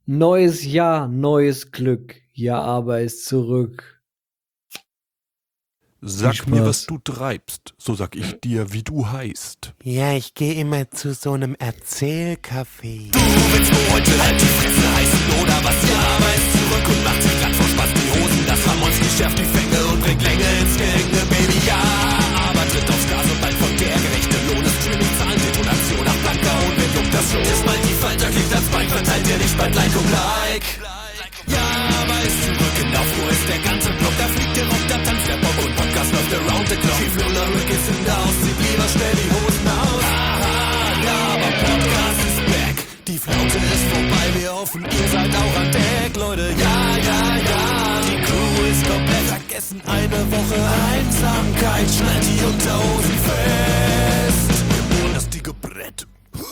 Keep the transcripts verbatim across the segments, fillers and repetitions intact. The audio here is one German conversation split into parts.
Neues Jahr, neues Glück. Ja, aber ist zurück. Sag mir, was du treibst, so sag ich dir, wie du heißt. Ja, ich gehe immer zu so einem Erzählcafé. Du willst nur heute halt die Fresse heißen oder was? Ja, aber ist zurück und macht sich grad vor Spaß die Hosen. Das Ramonski schärft die Fänge und bringt Länge ins Gehänge, Baby, ja. Aber tritt aufs Gas und bald folgt der gerechte Lohn. Das Streaming-Zahlen, Detonation nach blanker und wer juckt das schon? Ist bald die Falter, klickt ans Bein, verteilt dir nicht bald Like und Like. Ja, aber ist zurück in Aufruhr, ist der ganze Block, da fliegt der Rock, da tanzt der Bob und Podcast läuft around the clock. Chief Lola Rick ist in der Haus, zieht lieber schnell die Hosen aus. Aha, ja, aber Podcast ist back, die Flaute ist vorbei, wir hoffen, ihr seid auch an Deck, Leute, ja, ja, ja, die Crew ist komplett vergessen, eine Woche Einsamkeit, schnallt die Unterhosen fest, wir bohren das dicke Brett.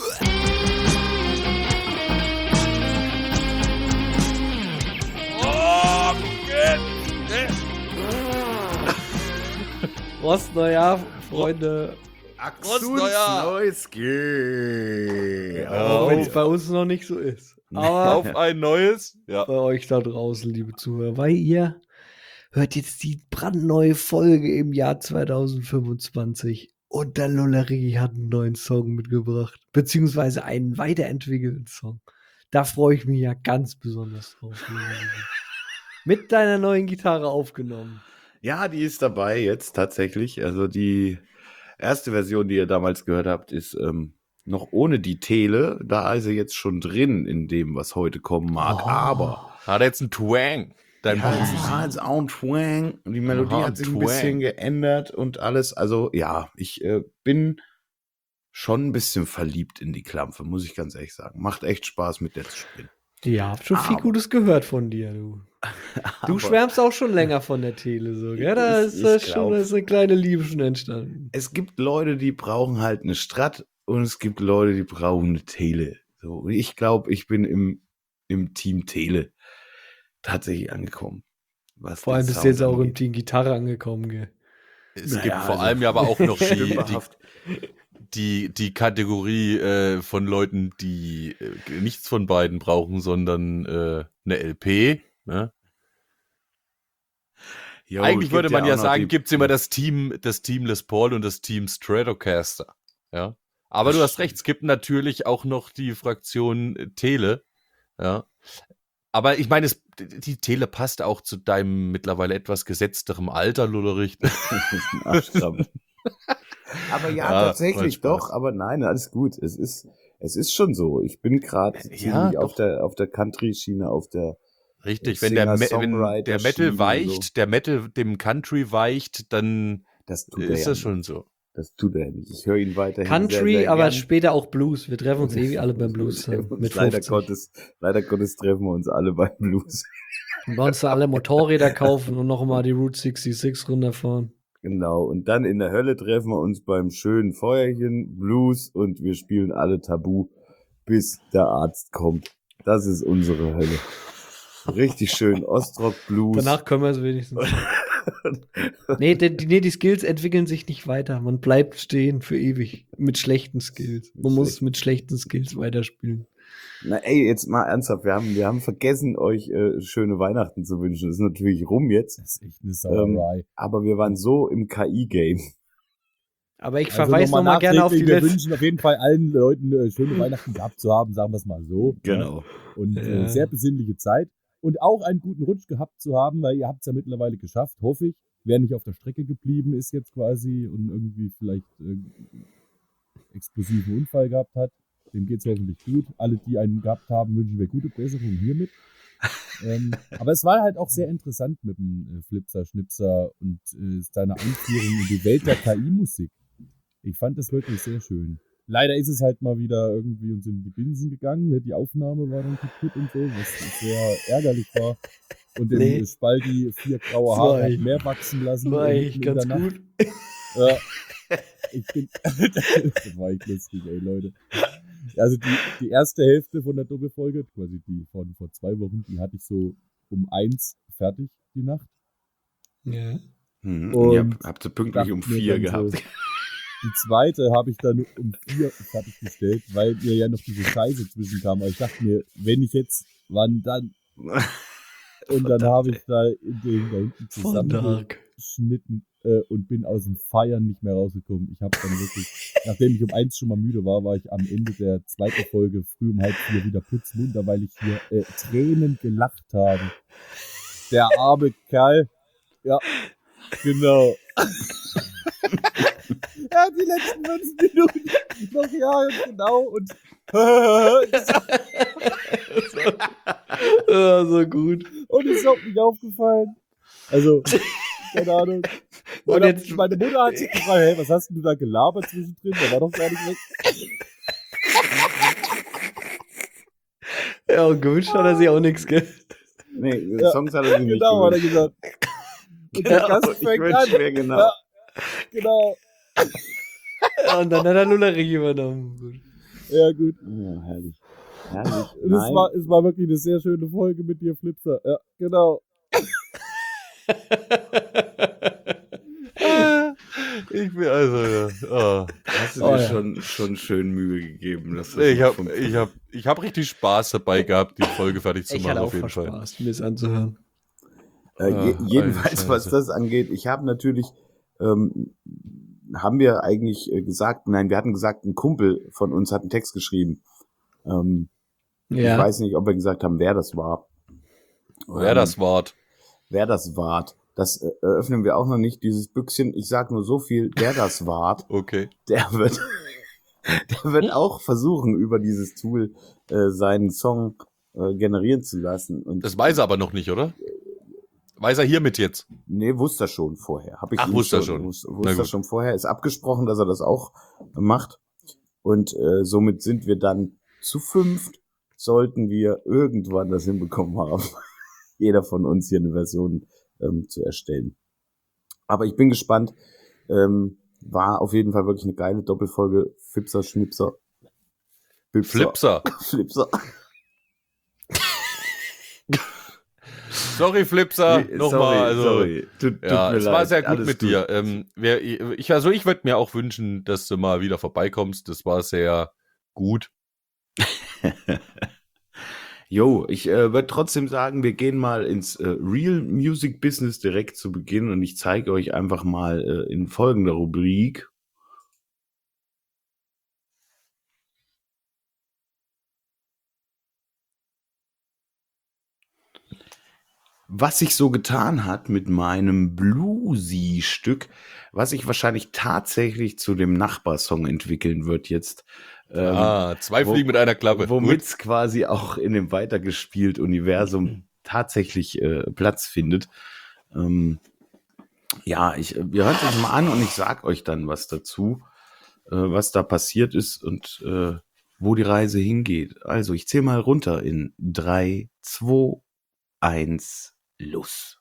Prost, Neujahr, Freunde. Axus Neujahr. Neuski. Auch wenn es bei uns noch nicht so ist. Aber Auf ein neues. Ja. bei euch da draußen, liebe Zuhörer, weil ihr hört jetzt die brandneue Folge im Jahr zwanzig fünfundzwanzig und der Lollerie hat einen neuen Song mitgebracht, beziehungsweise einen weiterentwickelten Song. Da freue ich mich ja ganz besonders drauf. Mit deiner neuen Gitarre aufgenommen. Ja, die ist dabei jetzt tatsächlich. Also die erste Version, die ihr damals gehört habt, ist ähm, noch ohne die Tele. Da ist sie jetzt schon drin in dem, was heute kommen mag. Oh. Aber Hat er jetzt einen Twang? Dein ja, Blues. es hat jetzt auch einen Twang. Und die Melodie Aha, hat sich ein Twang. bisschen geändert und alles. Also ja, ich äh, bin schon ein bisschen verliebt in die Klampfe, muss ich ganz ehrlich sagen. Macht echt Spaß, mit der zu spielen. Ja, hab schon viel Aber- Gutes gehört von dir, du. Du Aber- schwärmst auch schon länger von der Tele, so, gell? Da Ich- ist, ich das schon, glaub- da ist eine kleine Liebe schon entstanden. Es gibt Leute, die brauchen halt eine Strat und es gibt Leute, die brauchen eine Tele. So, und ich glaube, ich bin im, im Team Tele tatsächlich angekommen. Was Vor allem den bist du Sound jetzt auch im angeht. Team Gitarre angekommen, gell? Es Naja, gibt vor also- allem ja aber auch noch die, die, Stümperhaft. die, die Kategorie äh, von Leuten, die äh, nichts von beiden brauchen, sondern äh, eine L P. Ne? Jo, Eigentlich es würde gibt man ja auch noch sagen, die- gibt es immer das Team, das Team Les Paul und das Team Stratocaster. Ja. Aber Das du hast stimmt. recht, es gibt natürlich auch noch die Fraktion äh, Tele. Ja. Aber ich meine, es- die Tele passt auch zu deinem mittlerweile etwas gesetzterem Alter, Lullerich. Arschkramp. Aber ja, Ja, tatsächlich voll Spaß. doch, aber nein, alles gut. Es ist, es ist schon so. Ich bin gerade Ja, ziemlich auf doch. der, auf der Country-Schiene, auf der Richtig, wenn der, Me wenn der Singer-Songwriter-Schiene Metal weicht, und so. der Metal dem Country weicht, dann Das tut er ist ja das nicht. schon so. Das tut er nicht. Ich höre ihn weiterhin Country, sehr, sehr aber gern. später auch Blues. Wir treffen uns eh alle beim Blues. Wir dann, treffen uns mit leider, fünfzig. Gottes, leider Gottes treffen wir uns alle beim Blues. Und bei uns da alle Motorräder kaufen und noch mal die Route sechsundsechzig runterfahren. Genau. Und dann in der Hölle treffen wir uns beim schönen Feuerchen, Blues, und wir spielen alle Tabu, bis der Arzt kommt. Das ist unsere Hölle. Richtig schön Ostrock-Blues. Danach können wir es wenigstens. nee, die, die- nee, die Skills entwickeln sich nicht weiter. Man bleibt stehen für ewig mit schlechten Skills. Man Mit muss schlechten- mit schlechten Skills weiterspielen. Na ey, jetzt mal ernsthaft, wir haben, wir haben vergessen, euch äh, schöne Weihnachten zu wünschen. Das ist natürlich rum jetzt, Das ist echt eine Sauerei. aber wir waren so im K I-Game. Aber ich Also verweise noch mal gerne auf die nachträglich, wir letzte. wünschen auf jeden Fall allen Leuten äh, schöne Weihnachten gehabt zu haben, sagen wir es mal so. Genau. Und Ja. äh, sehr besinnliche Zeit. Und auch einen guten Rutsch gehabt zu haben, weil ihr habt es ja mittlerweile geschafft, hoffe ich. Wer nicht auf der Strecke geblieben ist jetzt quasi und irgendwie vielleicht äh, explosiven Unfall gehabt hat, dem geht es hoffentlich gut. Alle, die einen gehabt haben, wünschen wir gute Besserung hiermit. ähm, aber es war halt auch sehr interessant mit dem äh, Flipser, Schnipser und äh, seiner Einführung in die Welt der K I-Musik. Ich fand das wirklich sehr schön. Leider ist es halt mal wieder irgendwie uns in die Binsen gegangen. Ne? Die Aufnahme war dann kaputt und so, was sehr ärgerlich war. Und dem Nee. Spaldi vier graue Das Haare war hat echt- mehr wachsen lassen. War äh, eigentlich mitten in ganz der Nacht. gut. Ja. Ich bin, das war echt lustig, ey, Leute. Also die, die erste Hälfte von der Doppelfolge, quasi die von vor zwei Wochen, die hatte ich so um eins fertig, die Nacht. Ja. Mhm. Und Ihr habt, habt ihr pünktlich Dachte um mir vier dann gehabt. So, die zweite habe ich dann um vier fertiggestellt, weil mir ja noch diese Scheiße zwischenkam. Aber ich dachte mir, wenn ich jetzt Wann dann? Und dann habe ich da in den da hinten Von Dark. zusammengeschnitten äh, und bin aus dem Feiern nicht mehr rausgekommen. Ich habe dann wirklich, nachdem ich um eins schon mal müde war, war ich am Ende der zweiten Folge früh um halb vier wieder putzmunter, weil ich hier äh, Tränen gelacht habe. Der arme Kerl. Ja, genau. Ja, die letzten fünf Minuten noch, ja, genau, und Ja, so gut. und es ist auch nicht aufgefallen. Also, keine Ahnung. Und Meine, jetzt- meine Mutter hat sich gefragt, hey, was hast denn du da gelabert zwischendrin? Der war doch gar nicht weg. Ja, und gewünscht hat er sich auch nichts, gell? Nee, Ja, Songs hat er sich nicht Genau, hat er gewünscht. gesagt. Und der Gast ich fängt wünsch an. mir genau. Ja, genau. Ja, und dann hat er Lullerich übernommen. Gut. Ja, gut. Ja, herrlich. Herrlich. Und es Nein. war, es war wirklich eine sehr schöne Folge mit dir, Flipser. Ja, genau. Ich bin also, ja. Oh. Hast du Oh, dir ja. schon, schon schön Mühe gegeben. Dass das Ich noch habe vom- ich hab, ich hab richtig Spaß dabei gehabt, die Folge fertig zu Ich machen, hatte auch auf jeden voll Fall. Spaß, mir das anzuhören. Äh, je, Ah, jedenfalls, Alter, was Scheiße. das angeht, ich habe natürlich, ähm, haben wir eigentlich äh, gesagt, nein, wir hatten gesagt, ein Kumpel von uns hat einen Text geschrieben. Ähm, Ja. Ich weiß nicht, ob wir gesagt haben, wer das war. Wer Ähm, das Wort? Wer das wart. Das äh, eröffnen wir auch noch nicht, dieses Büchschen. Ich sag nur so viel, der das wart, Okay. der wird, der wird auch versuchen, über dieses Tool äh, seinen Song äh, generieren zu lassen. Und Das weiß er aber noch nicht, oder? Weiß er hiermit jetzt? Nee, wusste er schon vorher. Hab ich Ach, ihm wusste er schon. Wusste, Na wusste er gut. schon vorher. Ist abgesprochen, dass er das auch macht. Und äh, somit sind wir dann zu fünft, sollten wir irgendwann das hinbekommen haben, jeder von uns hier eine Version ähm, zu erstellen. Aber ich bin gespannt. Ähm, war auf jeden Fall wirklich eine geile Doppelfolge. Fipser, Schnipser. Bipser, Flipser. Flipser. Sorry, Flipser. Nee, Nochmal. sorry, Also, sorry. Tut, tut ja, mir es war leid. sehr gut Alles mit dir. Ähm, wer, ich, also ich würde mir auch wünschen, dass du mal wieder vorbeikommst. Das war sehr gut. Jo, ich äh, würde trotzdem sagen, wir gehen mal ins äh, Real Music Business direkt zu Beginn und ich zeige euch einfach mal äh, in folgender Rubrik. Was sich so getan hat mit meinem Bluesy-Stück, was sich wahrscheinlich tatsächlich zu dem Nachbarsong entwickeln wird jetzt. Ähm, ah, zwei wo- Fliegen mit einer Klappe. Womit es quasi auch in dem weitergespielt Universum tatsächlich äh, Platz findet. Ähm, ja, ich, wir hören es uns mal an und ich sag euch dann was dazu, äh, was da passiert ist und äh, wo die Reise hingeht. Also, ich zähle mal runter in drei, zwei, eins, los.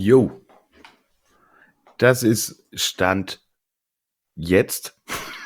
Jo. Das ist Stand jetzt.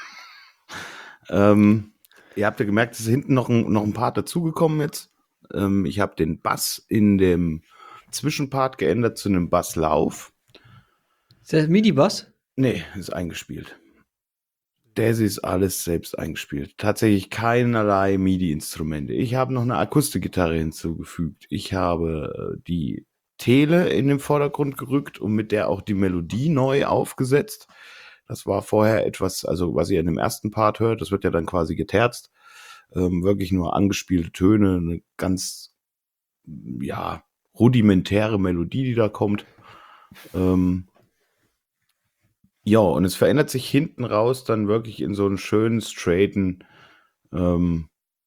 ähm, ihr habt ja gemerkt, es ist hinten noch ein, noch ein Part dazugekommen jetzt. Ähm, ich habe den Bass in dem Zwischenpart geändert zu einem Basslauf. Ist der MIDI-Bass? Nee, ist eingespielt. Das ist alles selbst eingespielt. Tatsächlich keinerlei MIDI-Instrumente. Ich habe noch eine Akustikgitarre hinzugefügt. Ich habe äh, die Tele in den Vordergrund gerückt und mit der auch die Melodie neu aufgesetzt. Das war vorher etwas, also was ihr in dem ersten Part hört, das wird ja dann quasi geterzt. Ähm, wirklich nur angespielte Töne, eine ganz, ja, rudimentäre Melodie, die da kommt. Ähm, ja, und es verändert sich hinten raus dann wirklich in so einen schönen, straighten, ähm,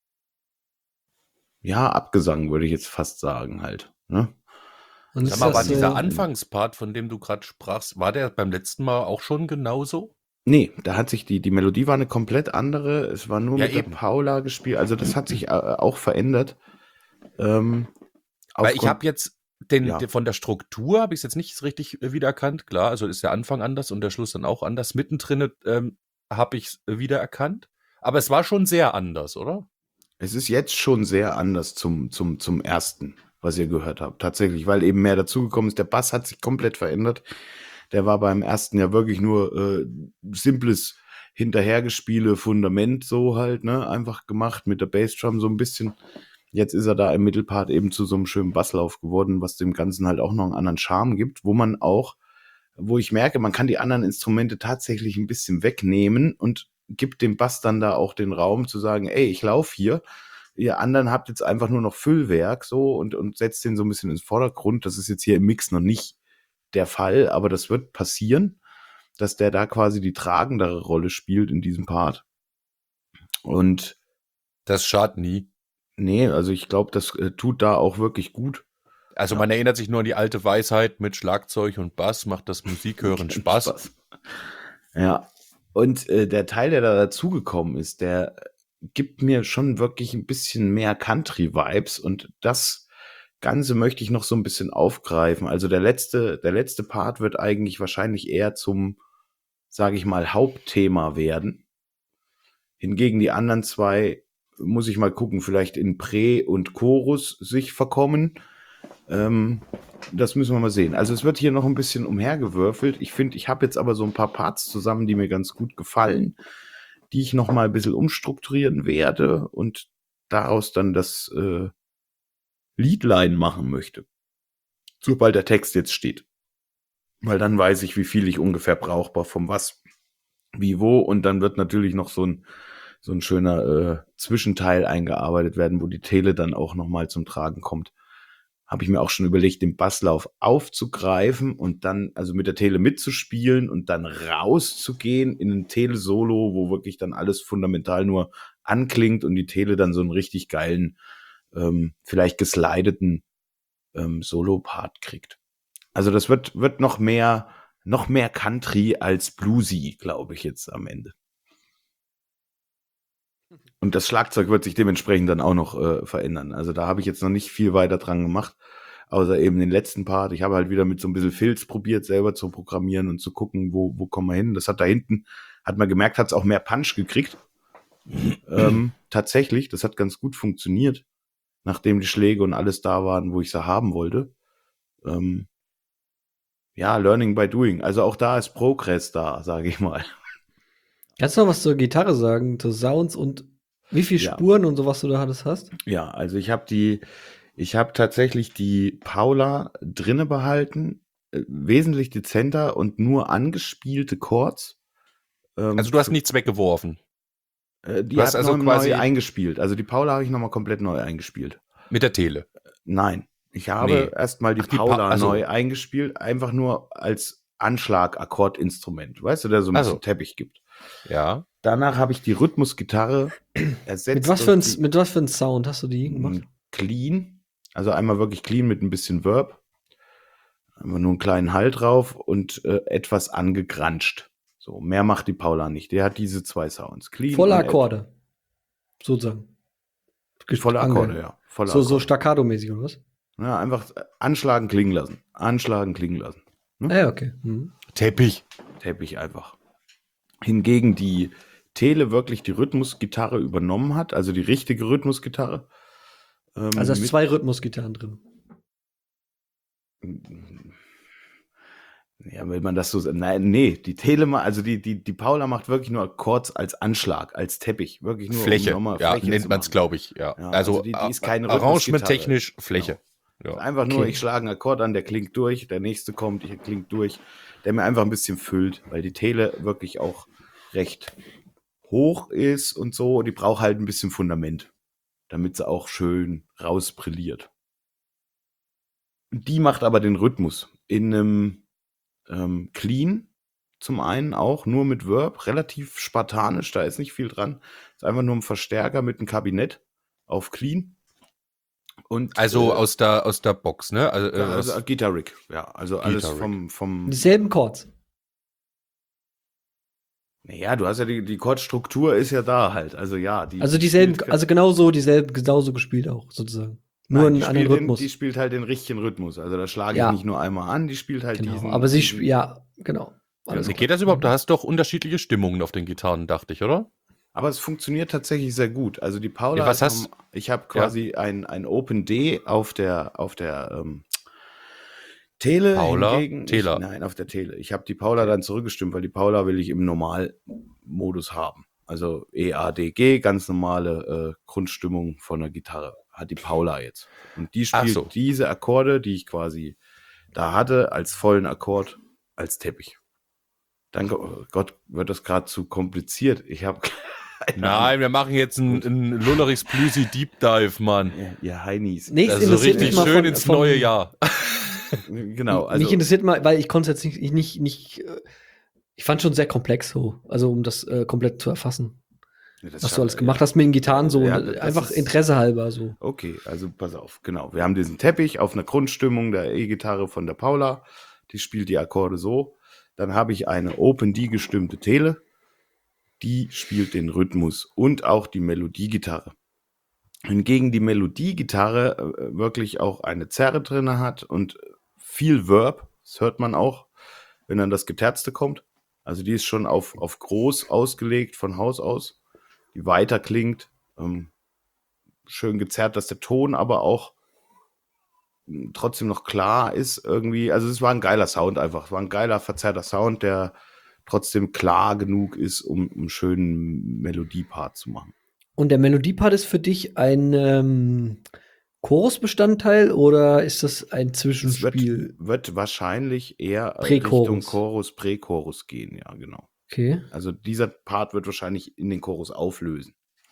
ja, Abgesang, würde ich jetzt fast sagen halt. Ne? Und Sag ist mal, war das, dieser äh, Anfangspart, von dem du gerade sprachst, war der beim letzten Mal auch schon genauso? Nee, da hat sich die, die Melodie war eine komplett andere. Es war nur Ja, mit eben. der Paula gespielt. Also das hat sich äh, auch verändert. Ähm, Weil ich aufgrund- habe jetzt den, Ja. den von der Struktur habe ich es jetzt nicht richtig äh, wiedererkannt. Klar, also ist der Anfang anders und der Schluss dann auch anders. Mittendrin ähm, habe ich es wiedererkannt. Aber es war schon sehr anders, oder? Es ist jetzt schon sehr anders zum, zum, zum ersten, was ihr gehört habt. Tatsächlich, weil eben mehr dazugekommen ist. Der Bass hat sich komplett verändert. Der war beim ersten ja wirklich nur äh, simples Hinterhergespiele, Fundament so halt, ne, einfach gemacht mit der Bassdrum so ein bisschen. Jetzt ist er da im Mittelpart eben zu so einem schönen Basslauf geworden, was dem Ganzen halt auch noch einen anderen Charme gibt, wo man auch, wo ich merke, man kann die anderen Instrumente tatsächlich ein bisschen wegnehmen und gibt dem Bass dann da auch den Raum zu sagen, ey, ich laufe hier, ihr anderen habt jetzt einfach nur noch Füllwerk so und, und setzt den so ein bisschen ins Vordergrund. Das ist jetzt hier im Mix noch nicht der Fall, aber das wird passieren, dass der da quasi die tragendere Rolle spielt in diesem Part. Und Das schadet nie. nee, also ich glaube, das äh, tut da auch wirklich gut. Also Ja. man erinnert sich nur an die alte Weisheit, mit Schlagzeug und Bass macht das Musikhören Spaß. Ja, und äh, der Teil, der da dazugekommen ist, der gibt mir schon wirklich ein bisschen mehr Country-Vibes und das Ganze möchte ich noch so ein bisschen aufgreifen. Also der letzte, der letzte Part wird eigentlich wahrscheinlich eher zum, sage ich mal, Hauptthema werden. Hingegen die anderen zwei, muss ich mal gucken, vielleicht in Prä und Chorus sich verkommen. Ähm, das müssen wir mal sehen. Also es wird hier noch ein bisschen umhergewürfelt. Ich finde, ich habe jetzt aber so ein paar Parts zusammen, die mir ganz gut gefallen, die ich noch mal ein bisschen umstrukturieren werde und daraus dann das äh, Liedline machen möchte. Sobald der Text jetzt steht. Weil dann weiß ich, wie viel ich ungefähr brauchbar vom was, wie, wo. Und dann wird natürlich noch so ein, so ein schöner äh, Zwischenteil eingearbeitet werden, wo die Tele dann auch noch mal zum Tragen kommt. Habe ich mir auch schon überlegt, den Basslauf aufzugreifen und dann, also mit der Tele mitzuspielen und dann rauszugehen in ein Tele-Solo, wo wirklich dann alles fundamental nur anklingt und die Tele dann so einen richtig geilen, ähm, vielleicht geslideten ähm, Solo-Part kriegt. Also das wird, wird noch mehr, noch mehr Country als Bluesy, glaube ich jetzt am Ende. Und das Schlagzeug wird sich dementsprechend dann auch noch äh, verändern. Also da habe ich jetzt noch nicht viel weiter dran gemacht, außer eben den letzten Part. Ich habe halt wieder mit so ein bisschen Filz probiert, selber zu programmieren und zu gucken, wo, wo kommen wir hin. Das hat da hinten, hat man gemerkt, hat es auch mehr Punch gekriegt. ähm, tatsächlich, das hat ganz gut funktioniert, nachdem die Schläge und alles da waren, wo ich sie haben wollte. Ähm, ja, Learning by Doing. Also auch da ist Progress da, sage ich mal. Kannst du noch was zur Gitarre sagen, zu Sounds und wie viele Ja. Spuren und so, was du da hattest hast? Ja, also ich habe die, ich habe tatsächlich die Paula drinne behalten, äh, wesentlich dezenter und nur angespielte Chords. Ähm, Also du hast nichts weggeworfen. äh, die du hast hat also noch quasi- neu eingespielt. Also die Paula habe ich nochmal komplett neu eingespielt. Mit der Tele. Nein, ich habe Nee. erstmal die Ach, die Pa- Paula also- neu eingespielt, einfach nur als Anschlag-Akkordinstrument, weißt du, der so ein Also. bisschen Teppich gibt. Ja. Danach habe ich die Rhythmusgitarre ersetzt. Mit was, für ein, durch die- mit was für ein Sound hast du die gemacht? Clean, also einmal wirklich clean mit ein bisschen Verb, einfach nur einen kleinen Hall drauf und äh, etwas angegranscht. So, mehr macht die Paula nicht. Der hat diese zwei Sounds. Clean Volle und Akkorde. Sozusagen. et- Volle Ange- Akkorde, ja. Volle So, so Akkorde. staccato-mäßig, oder was? Ja, einfach anschlagen, klingen lassen. Anschlagen, klingen lassen. Ah, ja, okay. Mhm. Teppich. Teppich einfach. Hingegen die Tele wirklich die Rhythmusgitarre übernommen hat, also die richtige Rhythmusgitarre. Ähm, Also hast mit- zwei Rhythmusgitarren drin. Ja, wenn man das so sagt. Nein, nee, die Tele, ma- also die, die, die Paula macht wirklich nur Akkord als Anschlag, als Teppich. Wirklich nur Fläche. um nochmal Ja, Fläche nennt zu man es, machen. glaube ich. Ja. Ja, also also die- die ist keine arrangementtechnisch Fläche. Ja. Einfach nur, Okay. ich schlage einen Akkord an, der klingt durch, der nächste kommt, der klingt durch, der mir einfach ein bisschen füllt, weil die Tele wirklich auch recht hoch ist und so. Die braucht halt ein bisschen Fundament, damit sie auch schön rausbrilliert. Die macht aber den Rhythmus in einem ähm, Clean zum einen auch, nur mit Verb, relativ spartanisch, da ist nicht viel dran. Ist einfach nur ein Verstärker mit einem Kabinett auf Clean. Und, Also äh, aus der aus der Box, ne? Also, äh, ja, also was- Guitar Rig, ja, also alles Guitar Rig. vom, vom Dieselben Chords. Naja, du hast ja die, die Chordstruktur ist ja da halt. Also ja, die. Also die dieselben, spielt- also genauso dieselben, genauso gespielt auch, sozusagen. Nur Nein, einen die anderen spielt Rhythmus. Den, die spielt halt den richtigen Rhythmus. Also da schlage Ja. ich nicht nur einmal an, die spielt halt genau. diesen. Aber sie, diesen, sp- ja, genau. Alles Wie klar. geht das überhaupt? Du hast doch unterschiedliche Stimmungen auf den Gitarren, dachte ich, oder? Aber es funktioniert tatsächlich sehr gut. Also die Paula. Ja, was ist hast- am- Ich habe quasi ein, ein Open D auf der auf der ähm, Tele. Paula? Hingegen, Tele. Ich, nein, auf der Tele. Ich habe die Paula dann zurückgestimmt, weil die Paula will ich im Normalmodus haben. Also E A D G, ganz normale äh, Grundstimmung von der Gitarre hat die Paula jetzt. Und die Ach spielt so. diese Akkorde, die ich quasi da hatte, als vollen Akkord, als Teppich. Danke, oh Gott, wird das gerade zu kompliziert. Ich habe Nein, wir machen jetzt einen, einen Lullerichs Bluesy Deep Dive, Mann. ihr, ihr Heinis. Nichts Also interessiert richtig mich mal schön von, ins von, neue Jahr. Genau, also mich interessiert mal, weil ich konnte es jetzt nicht, nicht, nicht, äh, ich fand schon sehr komplex so, also um das äh, komplett zu erfassen, Ja, das was scha- du alles gemacht ja. hast mit den Gitarren so, Ja, und das einfach ist- Interesse halber so. Okay, also pass auf, genau. Wir haben diesen Teppich auf einer Grundstimmung der E-Gitarre von der Paula. Die spielt die Akkorde so. Dann habe ich eine Open D gestimmte Tele. Die spielt den Rhythmus und auch die Melodiegitarre. Hingegen die Melodiegitarre äh, wirklich auch eine Zerre drin hat und viel Verb. Das hört man auch, wenn dann das Geterzte kommt. Also die ist schon auf, auf groß ausgelegt von Haus aus. Die weiter klingt. Ähm, schön gezerrt, dass der Ton aber auch mh, trotzdem noch klar ist irgendwie. Also es war ein geiler Sound einfach. Es war ein geiler, verzerrter Sound, der trotzdem klar genug ist, um einen schönen Melodiepart zu machen. Und der Melodiepart ist für dich ein ähm, Chorusbestandteil oder ist das ein Es wird, Zwischenspiel? wird wahrscheinlich eher Prächorus. Richtung Chorus, Prächorus gehen, ja, genau. Okay. Also dieser Part wird wahrscheinlich in den Chorus auflösen.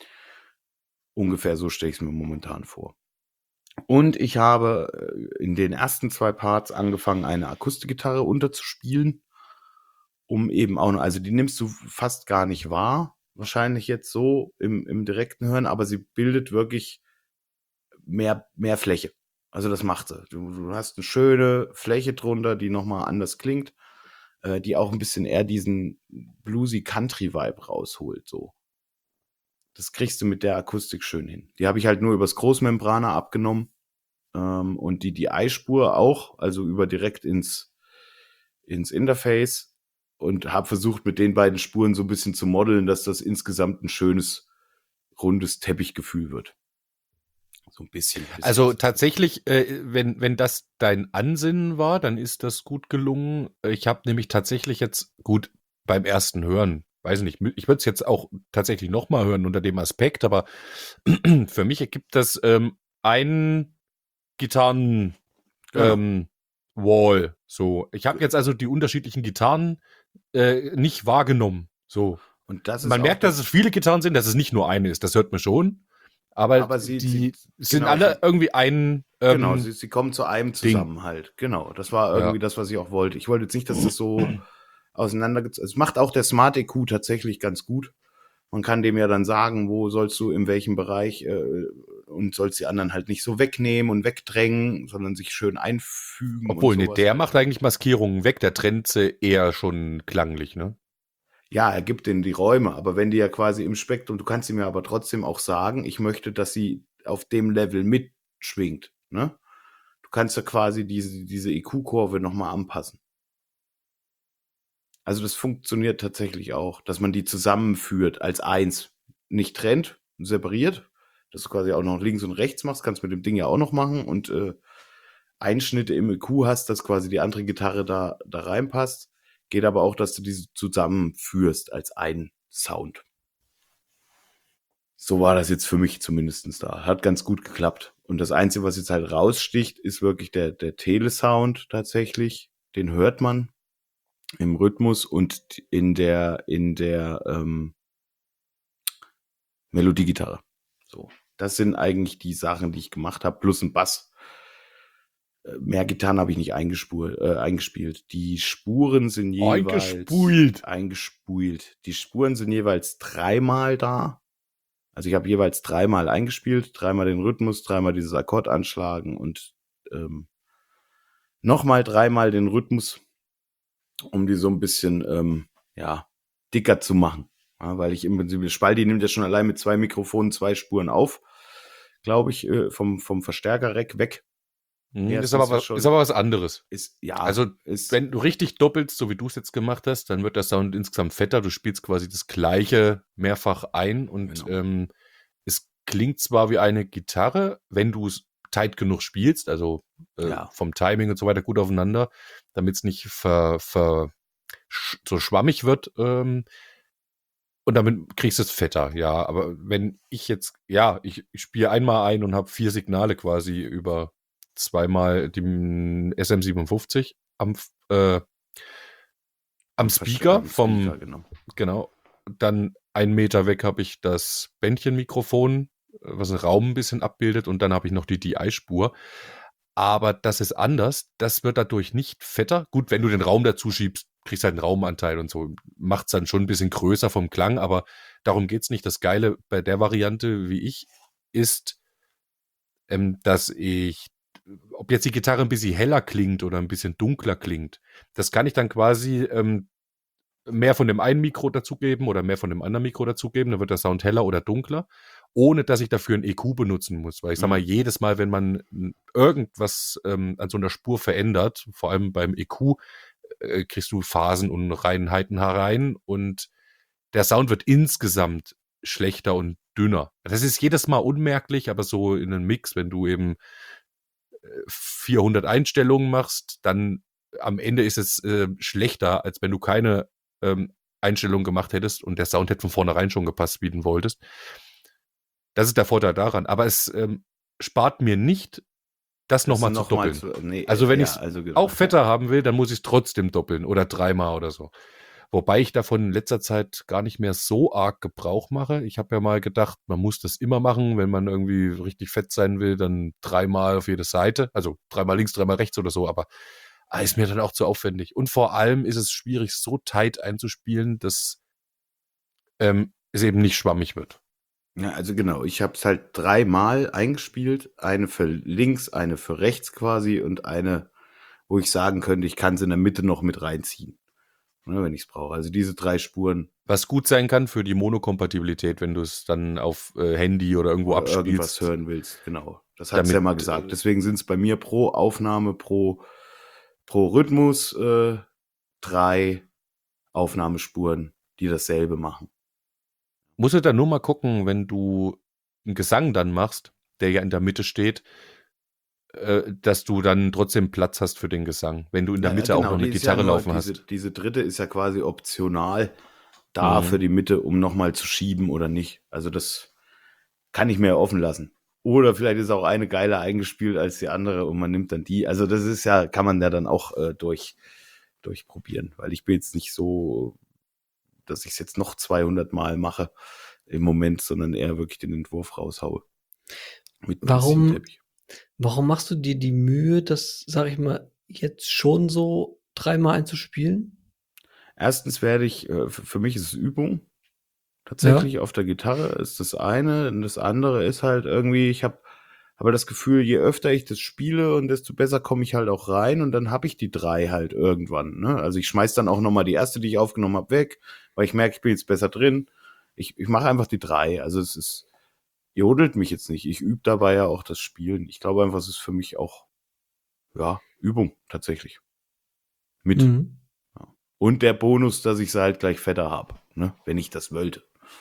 Ungefähr so stelle ich es mir momentan vor. Und ich habe äh, in den ersten zwei Parts angefangen, eine Akustikgitarre unterzuspielen, um eben auch noch, also die nimmst du fast gar nicht wahr, wahrscheinlich jetzt so im, im direkten Hören, aber sie bildet wirklich mehr, mehr Fläche. Also das macht sie. Du, du hast eine schöne Fläche drunter, die nochmal anders klingt, äh, die auch ein bisschen eher diesen bluesy Country-Vibe rausholt, so. Das kriegst du mit der Akustik schön hin. Die habe ich halt nur übers Großmembraner abgenommen. Ähm, und die D I-Spur auch, also über direkt ins, ins Interface. Und habe versucht, mit den beiden Spuren so ein bisschen zu modeln, dass das insgesamt ein schönes, rundes Teppichgefühl wird. So ein bisschen. bisschen. Also tatsächlich, äh, wenn, wenn das dein Ansinnen war, dann ist das gut gelungen. Ich habe nämlich tatsächlich jetzt, gut, beim ersten Hören, weiß nicht, ich würde es jetzt auch tatsächlich nochmal hören unter dem Aspekt, aber für mich ergibt das ähm, einen Gitarren Genau. ähm, Wall. So, ich habe jetzt also die unterschiedlichen Gitarren äh, nicht wahrgenommen. So, Und das ist man auch merkt, dass es viele Gitarren sind, dass es nicht nur eine ist. Das hört man schon. Aber, Aber sie- die sie- sind genau, alle sie- irgendwie ein. Ähm, Genau, sie, sie kommen zu einem zusammen halt. Genau, das war irgendwie das, was ich auch wollte. Ich wollte jetzt nicht, dass das so auseinander. Es macht auch der Smart E Q tatsächlich ganz gut. Man kann dem ja dann sagen, wo sollst du in welchem Bereich äh, und sollst die anderen halt nicht so wegnehmen und wegdrängen, sondern sich schön einfügen. Obwohl, und nee, sowas der halt. macht eigentlich Maskierungen weg, der trennt sie eher schon klanglich, ne? Ja, er gibt denen die Räume, aber wenn die ja quasi im Spektrum, du kannst ihm ja aber trotzdem auch sagen, ich möchte, dass sie auf dem Level mitschwingt, ne? kannst du quasi diese, diese E Q-Kurve nochmal anpassen. Also das funktioniert tatsächlich auch, dass man die zusammenführt als eins. Nicht trennt, separiert, dass du quasi auch noch links und rechts machst, kannst mit dem Ding ja auch noch machen und äh, Einschnitte im E Q hast, dass quasi die andere Gitarre da, da reinpasst. Geht aber auch, dass du diese zusammenführst als einen Sound. So war das jetzt für mich zumindest da. Hat ganz gut geklappt. Und das Einzige, was jetzt halt raussticht, ist wirklich der, der Telesound tatsächlich. Den hört man im Rhythmus und in der, in der ähm, Melodiegitarre. So. Das sind eigentlich die Sachen, die ich gemacht habe, plus ein Bass. Äh, Mehr Gitarren habe ich nicht eingespur, äh, eingespielt. Die Spuren sind jeweils Eingespult. eingespult. Die Spuren sind jeweils dreimal da. Also ich habe jeweils dreimal eingespielt, dreimal den Rhythmus, dreimal dieses Akkord anschlagen und ähm, nochmal dreimal den Rhythmus, um die so ein bisschen ähm, ja dicker zu machen. Ja, weil ich im Prinzip, Spalti nimmt ja schon allein mit zwei Mikrofonen zwei Spuren auf, glaube ich, äh, vom, vom Verstärkerrack weg. Mhm, Ja, ist, das aber ist ja was, schon- ist aber was anderes. Ist, ja, Also, ist, wenn du richtig doppelst, so wie du es jetzt gemacht hast, dann wird der Sound insgesamt fetter. Du spielst quasi das Gleiche mehrfach ein und Genau. ähm, es klingt zwar wie eine Gitarre, wenn du es tight genug spielst, also äh, Ja. vom Timing und so weiter gut aufeinander, damit es nicht ver, ver, sch, so schwammig wird. Ähm, und damit kriegst du es fetter, ja. Aber wenn ich jetzt, ja, ich, ich spiele einmal ein und habe vier Signale quasi über zweimal den S M siebenundfünfzig am, äh, am Speaker am vom, Speaker, genau. genau. Dann einen Meter weg habe ich das Bändchenmikrofon, was den Raum ein bisschen abbildet, und dann habe ich noch die D I-Spur. Aber das ist anders. Das wird dadurch nicht fetter. Gut, wenn du den Raum dazu schiebst, kriegst du halt einen Raumanteil und so. Macht es dann schon ein bisschen größer vom Klang, aber darum geht's nicht. Das Geile bei der Variante, wie ich, ist, ähm, dass ich, ob jetzt die Gitarre ein bisschen heller klingt oder ein bisschen dunkler klingt, das kann ich dann quasi ähm, mehr von dem einen Mikro dazugeben oder mehr von dem anderen Mikro dazugeben, dann wird der Sound heller oder dunkler, ohne dass ich dafür ein E Q benutzen muss. Weil ich sag mal, Mhm. jedes Mal, wenn man n- irgendwas ähm, an so einer Spur verändert, vor allem beim E Q, äh, kriegst du Phasen und Reinheiten herein und der Sound wird insgesamt schlechter und dünner. Das ist jedes Mal unmerklich, aber so in einem Mix, wenn du eben äh, vierhundert Einstellungen machst, dann am Ende ist es äh, schlechter, als wenn du keine ähm, Einstellungen gemacht hättest und der Sound hätte von vornherein schon gepasst, wie du ihn wolltest. Das ist der Vorteil daran. Aber es ähm, spart mir nicht, das nochmal zu noch mal doppeln. zu- nee, Also wenn ja, ich es also genau, auch fetter haben will, dann muss ich es trotzdem doppeln oder dreimal oder so. Wobei ich davon in letzter Zeit gar nicht mehr so arg Gebrauch mache. Ich habe ja mal gedacht, man muss das immer machen, wenn man irgendwie richtig fett sein will, dann dreimal auf jede Seite. Also dreimal links, dreimal rechts oder so, aber ah, ist mir dann auch zu aufwendig. Und vor allem ist es schwierig, so tight einzuspielen, dass ähm, es eben nicht schwammig wird. Ja, also genau, ich habe es halt dreimal eingespielt. Eine für links, eine für rechts quasi und eine, wo ich sagen könnte, ich kann es in der Mitte noch mit reinziehen, ne, wenn ich es brauche. Also diese drei Spuren Was gut sein kann für die Monokompatibilität, wenn du es dann auf äh, Handy oder irgendwo oder irgendwas abspielst. hören willst, genau. Das hat's Damit, ja mal äh, gesagt. Deswegen sind es bei mir pro Aufnahme, pro, pro Rhythmus äh, drei Aufnahmespuren, die dasselbe machen. Musst du dann nur mal gucken, wenn du einen Gesang dann machst, der ja in der Mitte steht, äh, dass du dann trotzdem Platz hast für den Gesang. Wenn du in der Ja, Mitte genau, auch noch eine die ist ja Gitarre nur- laufen diese, hast. Diese dritte ist ja quasi optional da Mhm. für die Mitte, um nochmal zu schieben oder nicht. Also das kann ich mir ja offen lassen. Oder vielleicht ist auch eine geiler eingespielt als die andere und man nimmt dann die. Also das ist ja, kann man ja dann auch äh, durch, durchprobieren. Weil ich bin jetzt nicht so, dass ich es jetzt noch zweihundert Mal mache im Moment, sondern eher wirklich den Entwurf raushaue. Mit ein Warum- bisschen Teppich. Warum machst du dir die Mühe, das, sag ich mal, jetzt schon so dreimal einzuspielen? Erstens werde ich, äh, für für mich ist es Übung. Tatsächlich auf der Gitarre ist das eine. Und das andere ist halt irgendwie, ich habe aber das Gefühl, je öfter ich das spiele und desto besser komme ich halt auch rein und dann habe ich die drei halt irgendwann. Ne? Also ich schmeiß dann auch nochmal die erste, die ich aufgenommen habe, weg, weil ich merke, ich bin jetzt besser drin. Ich, ich mache einfach die drei. Also es ist, jodelt mich jetzt nicht. Ich übe dabei ja auch das Spielen. Ich glaube einfach, es ist für mich auch ja, Übung tatsächlich. Mit. Mhm. Und der Bonus, dass ich sie halt gleich fetter habe, ne? Wenn ich das wollte.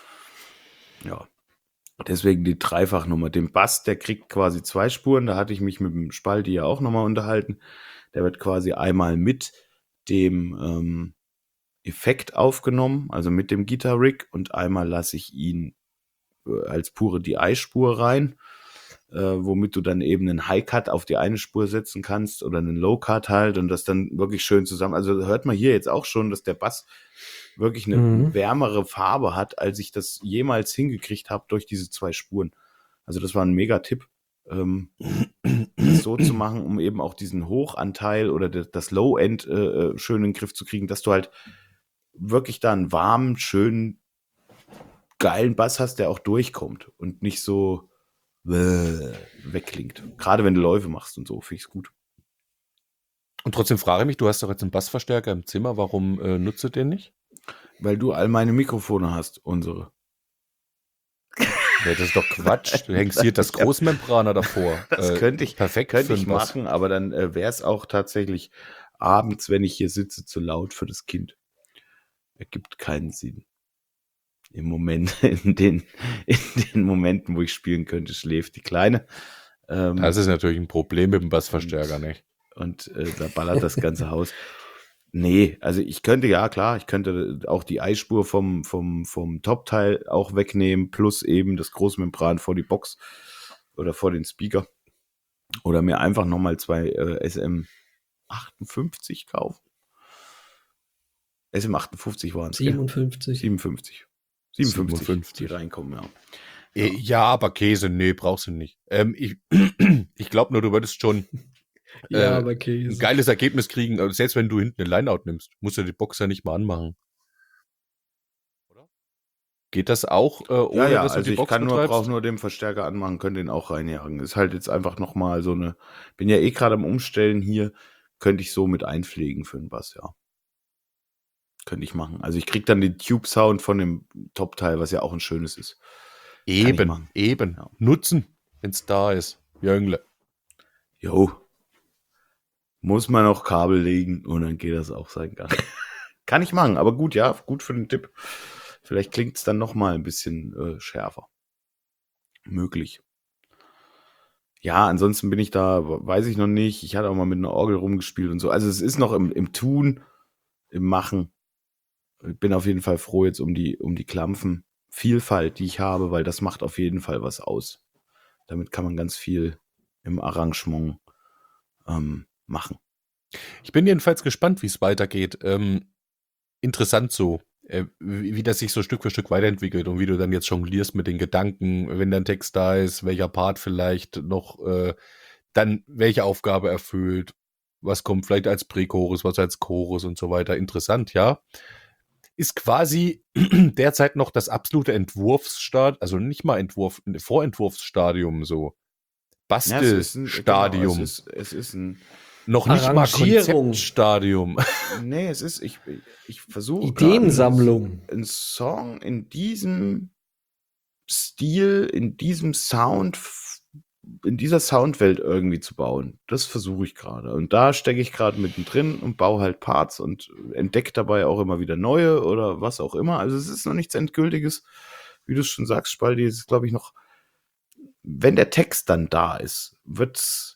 Ja. Deswegen die Dreifachnummer. Den Bass, der kriegt quasi zwei Spuren. Da hatte ich mich mit dem Spalti ja auch nochmal unterhalten. Der wird quasi einmal mit dem ähm, Effekt aufgenommen, also mit dem Guitar-Rig, und einmal lasse ich ihn äh, als pure D I-Spur rein, äh, womit du dann eben einen High-Cut auf die eine Spur setzen kannst oder einen Low-Cut halt und das dann wirklich schön zusammen. Also hört man hier jetzt auch schon, dass der Bass wirklich eine Mhm. wärmere Farbe hat, als ich das jemals hingekriegt habe durch diese zwei Spuren. Also das war ein Mega-Tipp, ähm, das so zu machen, um eben auch diesen Hochanteil oder de- das Low-End äh, schön in den Griff zu kriegen, dass du halt wirklich da einen warmen, schönen, geilen Bass hast, der auch durchkommt und nicht so äh, wegklingt. Gerade wenn du Läufe machst und so, finde ich es gut. Und trotzdem frage ich mich, du hast doch jetzt einen Bassverstärker im Zimmer, warum äh, nutzt du den nicht? Weil du all meine Mikrofone hast, unsere. Ja, das ist doch Quatsch. Du hängst hier das Großmembraner davor. Das Äh, könnte ich, perfekt könnte für ich einen Bass. machen, aber dann äh, wäre es auch tatsächlich abends, wenn ich hier sitze, zu laut für das Kind. Ergibt keinen Sinn. Im Moment, in den, in den Momenten, wo ich spielen könnte, schläft die Kleine. Ähm, Das ist natürlich ein Problem mit dem Bassverstärker, nicht? und äh, da ballert das ganze Haus. Nee, also ich könnte, ja klar, ich könnte auch die Eispur vom, vom, vom Top-Teil auch wegnehmen, plus eben das Großmembran vor die Box oder vor den Speaker. Oder mir einfach nochmal zwei äh, S M achtundfünfzig kaufen. S M achtundfünfzig waren es, siebenundfünfzig. siebenundfünfzig. siebenundfünfzig, siebenundfünfzig. die reinkommen, ja. Äh, Ja, aber Käse, nee, brauchst du nicht. Ähm, ich ich glaube nur, du würdest schon Ja, äh, aber ein Käse. geiles Ergebnis kriegen, äh, selbst wenn du hinten eine Lineout nimmst. Musst du die Box ja nicht mal anmachen. Oder? Geht das auch, äh, ohne Ja, ja, dass du also die ich Box kann nur, betreibst? brauche nur den Verstärker anmachen, könnte den auch reinjagen. Ist halt jetzt einfach nochmal so eine, bin ja eh gerade am Umstellen hier, könnte ich so mit einpflegen für den Bass, ja. Könnte ich machen. Also ich krieg dann den Tube-Sound von dem Top-Teil, was ja auch ein schönes ist. Kann ich Eben, machen. eben. Ja. Nutzen, wenn es da ist. Jöngle. Jo. Muss man auch Kabel legen und dann geht das auch sein Gang. Kann ich machen, aber gut, ja, gut für den Tipp. Vielleicht klingt es dann nochmal ein bisschen äh, schärfer. Möglich. Ja, ansonsten bin ich da, weiß ich noch nicht. Ich hatte auch mal mit einer Orgel rumgespielt und so. Also es ist noch im, im Tun, im Machen. Ich bin auf jeden Fall froh jetzt um die, um die Klampfenvielfalt, die ich habe, weil das macht auf jeden Fall was aus. Damit kann man ganz viel im Arrangement ähm, machen. Ich bin jedenfalls gespannt, wie es weitergeht. Ähm, interessant so, äh, wie, wie das sich so Stück für Stück weiterentwickelt und wie du dann jetzt jonglierst mit den Gedanken, wenn dein Text da ist, welcher Part vielleicht noch äh, dann welche Aufgabe erfüllt, was kommt vielleicht als Prächorus, was als Chorus und so weiter. Interessant, ja. Ist quasi derzeit noch das absolute Entwurfsstadium, also nicht mal Entwurf, Vorentwurfsstadium so. Ja, es ist ein, Bastelstadium. genau, es ist, es ist ein, Noch nicht mal Arrangierung. Konzeptstadium. nee, es ist, ich, ich versuche Ideensammlung. einen Song in diesem Stil, in diesem Sound, in dieser Soundwelt irgendwie zu bauen. Das versuche ich gerade. Und da stecke ich gerade mittendrin und baue halt Parts und entdecke dabei auch immer wieder neue oder was auch immer. Also es ist noch nichts Endgültiges. Wie du es schon sagst, Spaldi, ist, glaube ich, noch, wenn der Text dann da ist, wird's,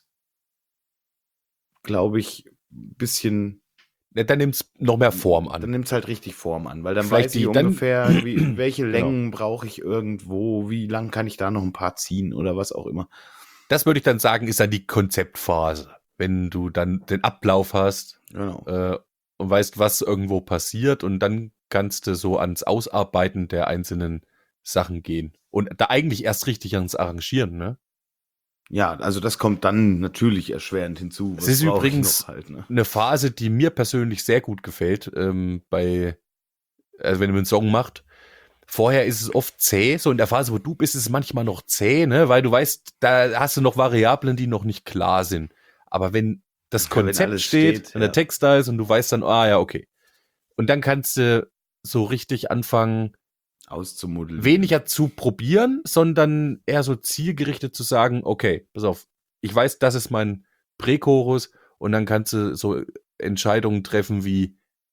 glaube ich, ein bisschen, Ja, dann nimmt es noch mehr Form an. dann nimmt es halt richtig Form an, weil dann Vielleicht weiß ich die- dann- ungefähr, wie, welche Genau. Längen brauche ich irgendwo, wie lang kann ich da noch ein paar ziehen oder was auch immer. Das würde ich dann sagen, ist dann die Konzeptphase. Wenn du dann den Ablauf hast Genau. äh, und weißt, was irgendwo passiert, und dann kannst du so ans Ausarbeiten der einzelnen Sachen gehen. Und da eigentlich erst richtig ans Arrangieren, ne? Ja, also das kommt dann natürlich erschwerend hinzu. Es ist brauche ich übrigens noch halt, ne? eine Phase, die mir persönlich sehr gut gefällt, ähm, bei, also wenn man einen Song macht. Vorher ist es oft zäh, so in der Phase, wo du bist, ist es manchmal noch zäh, ne, weil du weißt, da hast du noch Variablen, die noch nicht klar sind. Aber wenn das Ja, wenn Konzept alles steht, steht, und der ja. Text da ist und du weißt dann, ah ja, okay. Und dann kannst du so richtig anfangen, Auszumodellieren. weniger zu probieren, sondern eher so zielgerichtet zu sagen, okay, pass auf, ich weiß, das ist mein Prächorus und dann kannst du so Entscheidungen treffen wie,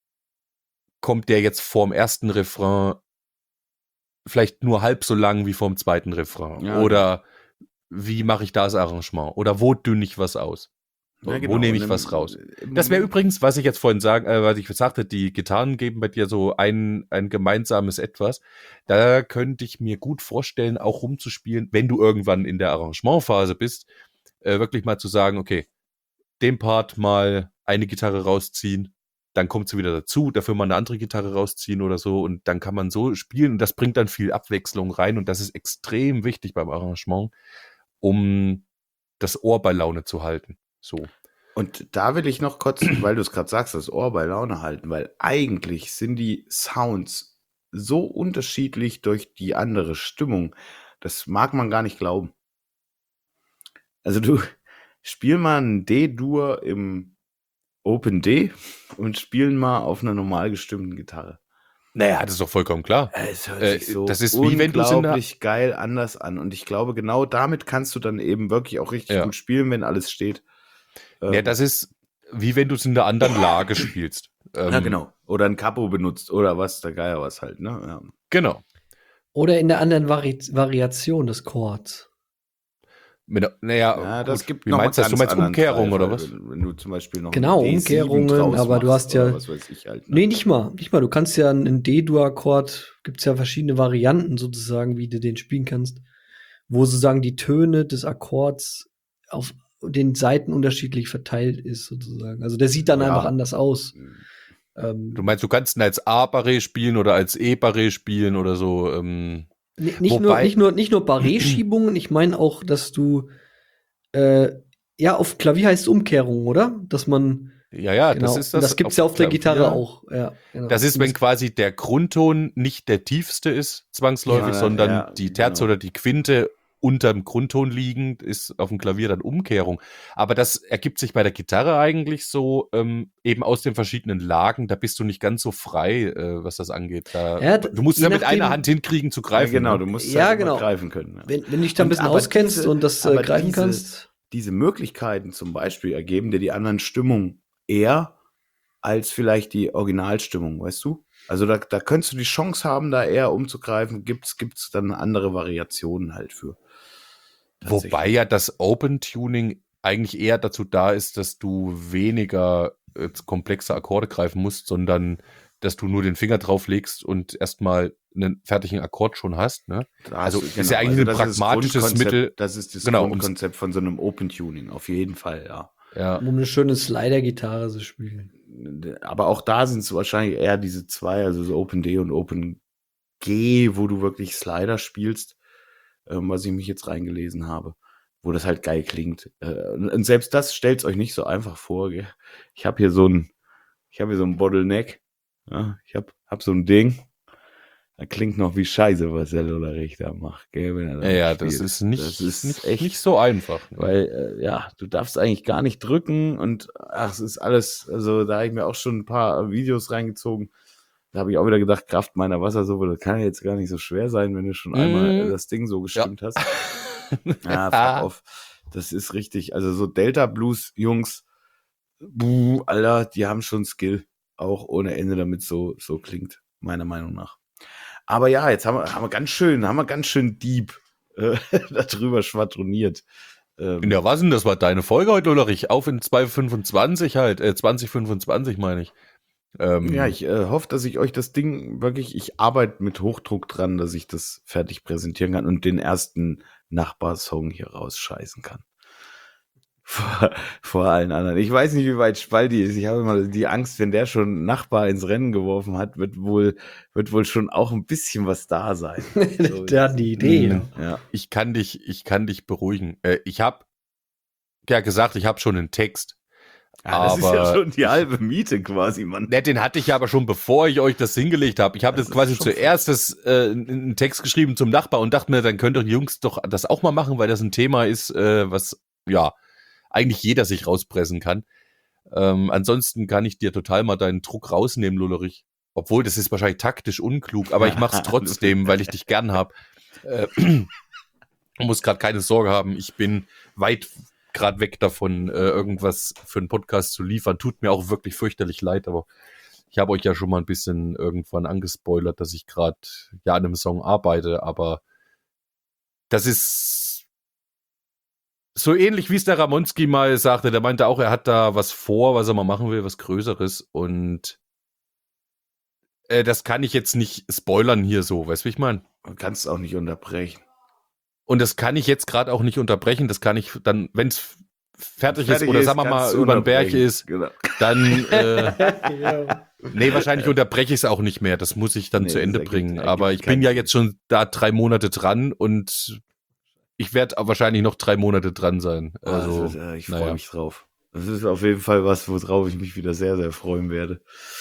kommt der jetzt vorm ersten Refrain vielleicht nur halb so lang wie vorm zweiten Refrain? Ja, Oder wie mache ich das Arrangement? Oder wo dünne ich was aus? Ja, Wo genau. nehme ich Und im- was raus? im Das wäre Moment- übrigens, was ich jetzt vorhin sagen, äh, was ich sagte, die Gitarren geben bei dir so ein, ein gemeinsames Etwas. Da könnte ich mir gut vorstellen, auch rumzuspielen, wenn du irgendwann in der Arrangementphase bist, äh, wirklich mal zu sagen, okay, den Part mal eine Gitarre rausziehen, dann kommt sie wieder dazu, dafür mal eine andere Gitarre rausziehen oder so und dann kann man so spielen und das bringt dann viel Abwechslung rein und das ist extrem wichtig beim Arrangement, um das Ohr bei Laune zu halten. So. Und da will ich noch kurz, weil du es gerade sagst, das Ohr bei Laune halten, weil eigentlich sind die Sounds so unterschiedlich durch die andere Stimmung. Das mag man gar nicht glauben. Also du spiel mal einen D-Dur im Open D und spiel mal auf einer normal gestimmten Gitarre. Naja, das ist doch vollkommen klar. Es hört Äh, sich so das ist wie wenn du's in der- unglaublich geil anders an. Und ich glaube, genau damit kannst du dann eben wirklich auch richtig Ja. gut spielen, wenn alles steht. Ja, Ähm, das ist wie wenn du es in der anderen Lage spielst. Ähm, ja, genau. Oder ein Capo benutzt oder was, der Geier was halt, ne? Ja. Genau. Oder in der anderen Vari Variation des Chords. Mit, der- naja, Ja, gut. das gibt Wie noch meinst du das? Du meinst Umkehrung oder was? Wenn, wenn du zum Beispiel noch Genau, ein D sieben Umkehrungen, draus aber du machst hast ja- oder was weiß ich halt. Ne? Nee, nicht mal. Nicht mal. Du kannst ja einen D-Dur-Akkord, gibt es ja verschiedene Varianten sozusagen, wie du den spielen kannst, wo sozusagen die Töne des Akkords auf den Seiten unterschiedlich verteilt ist sozusagen. Also der sieht dann Ja. einfach anders aus. Ähm, Du meinst, du kannst ihn als A-Barré spielen oder als E-Barré spielen oder so. Ähm, N- Nicht nur, Wobei- nicht nur, nicht nur Barré-Schiebungen, ich meine auch, dass du äh, ja, auf Klavier heißt Umkehrung, oder? Dass man ja, ja, genau, das ist und das. das gibt's ja auf der Klavier. Gitarre auch. Ja, genau. Das ist, wenn quasi der Grundton nicht der tiefste ist, zwangsläufig, Ja, sondern ja, die Terz genau. oder die Quinte unterm Grundton liegend, ist auf dem Klavier dann Umkehrung. Aber das ergibt sich bei der Gitarre eigentlich so ähm, eben aus den verschiedenen Lagen. Da bist du nicht ganz so frei, äh, was das angeht. Da, Ja, d- du musst es je ja mit nachdem- einer Hand hinkriegen zu Ja, greifen. genau, ne? du musst Ja, halt immer genau. greifen können. Ja. wenn, wenn du dich da ein Und bisschen aber auskennst diese- und das äh, aber greifen diese- kannst. Diese Möglichkeiten zum Beispiel ergeben dir die anderen Stimmungen eher als vielleicht die Originalstimmung, weißt du? Also da, da könntest du die Chance haben, da eher umzugreifen. Gibt's, gibt's dann andere Variationen halt für. Tatsächlich. Wobei ja das Open-Tuning eigentlich eher dazu da ist, dass du weniger äh, komplexe Akkorde greifen musst, sondern dass du nur den Finger drauf legst und erstmal einen fertigen Akkord schon hast. Ne? Da Also, hast ist ja eigentlich ein das ist das pragmatisches Grundkonzept- Mittel. Das ist das Genau, ums- Grundkonzept von so einem Open-Tuning, auf jeden Fall, ja. Ja. Um eine schöne Slider-Gitarre zu spielen. Aber auch da sind es wahrscheinlich eher diese zwei, also so Open D und Open G, wo du wirklich Slider spielst, ähm, was ich mich jetzt reingelesen habe, wo das halt geil klingt. Äh, und, und selbst das stellt's euch nicht so einfach vor. Gell? Ich habe hier so ein, ich habe hier so ein Bottleneck. Ja, ich habe hab so ein Ding. Da klingt noch wie Scheiße, was der Lollerich da macht. Gell, wenn er da Ja, ja, spielt. das ist nicht, das ist nicht, echt nicht so einfach. Ne? weil, äh, ja, du darfst eigentlich gar nicht drücken und ach, es ist alles, also da habe ich mir auch schon ein paar Videos reingezogen. Da habe ich auch wieder gedacht, Kraft meiner Wassersuppe, das kann ja jetzt gar nicht so schwer sein, wenn du schon einmal Mhm. äh, das Ding so gestimmt hast. Ja, fuck off. Das ist richtig. Also so Delta Blues Jungs, buh, Alter, die haben schon Skill. Auch ohne Ende, damit so, so klingt, meiner Meinung nach. Aber ja, jetzt haben wir, haben wir ganz schön, haben wir ganz schön deep äh, darüber schwadroniert. Ähm, Ja, was denn? Das war deine Folge heute, Lollerich. Auf in zwei fünfundzwanzig halt. Äh, zwanzig fünfundzwanzig meine ich. Ähm, Ja, ich äh, hoffe, dass ich euch das Ding wirklich, ich arbeite mit Hochdruck dran, dass ich das fertig präsentieren kann und den ersten Nachbarsong hier rausscheißen kann. Vor, vor allen anderen. Ich weiß nicht, wie weit Spaldi ist. Ich habe immer die Angst, wenn der schon einen Nachbar ins Rennen geworfen hat, wird wohl, wird wohl schon auch ein bisschen was da sein. So, Der hat die Idee. Mhm. Ja. ja. ich kann dich, ich kann dich beruhigen. Äh, ich habe ja gesagt, ich habe schon einen Text. Ja, das ist ja Aber- schon die halbe Miete quasi, Mann. Ne, den hatte ich aber schon, bevor ich euch das hingelegt habe. Ich habe Das das, ist quasi schon zuerst das, äh, einen Text geschrieben zum Nachbar und dachte mir, dann könnt ihr Jungs doch das auch mal machen, weil das ein Thema ist, äh, was ja eigentlich jeder sich rauspressen kann. Ähm, ansonsten kann ich dir total mal deinen Druck rausnehmen, Lullerich. Obwohl, das ist wahrscheinlich taktisch unklug, aber ich mache es trotzdem, weil ich dich gern hab. Äh, du musst gerade keine Sorge haben, ich bin weit gerade weg davon, äh, irgendwas für einen Podcast zu liefern. Tut mir auch wirklich fürchterlich leid, aber ich habe euch ja schon mal ein bisschen irgendwann angespoilert, dass ich gerade ja an einem Song arbeite, aber das ist so ähnlich, wie es der Ramonski mal sagte. Der meinte auch, er hat da was vor, was er mal machen will, was Größeres, und äh, das kann ich jetzt nicht spoilern hier so, weißt du, wie ich meine? Man kann es auch nicht unterbrechen. Und das kann ich jetzt gerade auch nicht unterbrechen, das kann ich dann, wenn es fertig, Fertig ist oder ist, sagen wir mal kannst du über den Berg unterbrechen. ist, Genau. dann äh, Ja. nee, wahrscheinlich unterbreche ich es auch nicht mehr. Das muss ich dann Nee, zu das Ende ergibt- bringen. ergibt Aber ich keinen bin ja Sinn. jetzt schon da drei Monate dran und ich werde wahrscheinlich noch drei Monate dran sein. Also, Also, äh, ich freue naja. mich drauf. Das ist auf jeden Fall was, worauf ich mich wieder sehr, sehr freuen werde,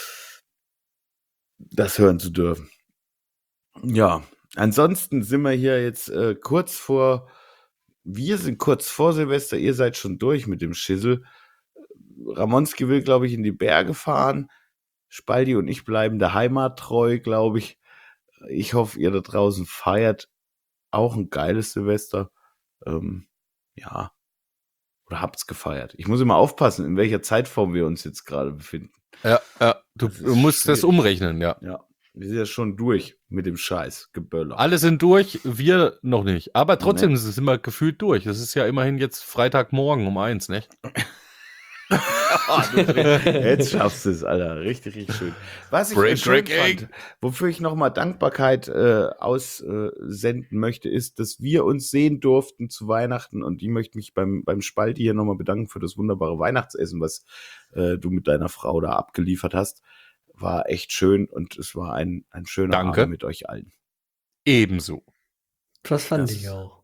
das hören zu dürfen. Ja, ansonsten sind wir hier jetzt äh, kurz vor, wir sind kurz vor Silvester, ihr seid schon durch mit dem Schissel. Ramonski will, glaube ich, in die Berge fahren. Spaldi und ich bleiben der Heimat treu, glaube ich. Ich hoffe, ihr da draußen feiert auch ein geiles Silvester. Ähm, ja. Oder habt's gefeiert. Ich muss immer aufpassen, in welcher Zeitform wir uns jetzt gerade befinden. Ja, ja, du, Das ist du musst das schwierig. umrechnen, ja. Ja, wir sind ja schon durch mit dem Scheiß Geböller. Alle sind durch, wir noch nicht. Aber trotzdem Nee. ist es immer gefühlt durch. Das ist ja immerhin jetzt Freitagmorgen um eins, nicht? Oh, du, jetzt schaffst du es, Alter. Richtig, richtig schön. Was ich Brain schön Tracking. fand, wofür ich nochmal Dankbarkeit äh, aussenden möchte, ist, dass wir uns sehen durften zu Weihnachten, und ich möchte mich beim, beim Spalti hier nochmal bedanken für das wunderbare Weihnachtsessen, was äh, du mit deiner Frau da abgeliefert hast. War echt schön, und es war ein, ein schöner Danke. Abend mit euch allen. Ebenso. Das fand Das ich auch.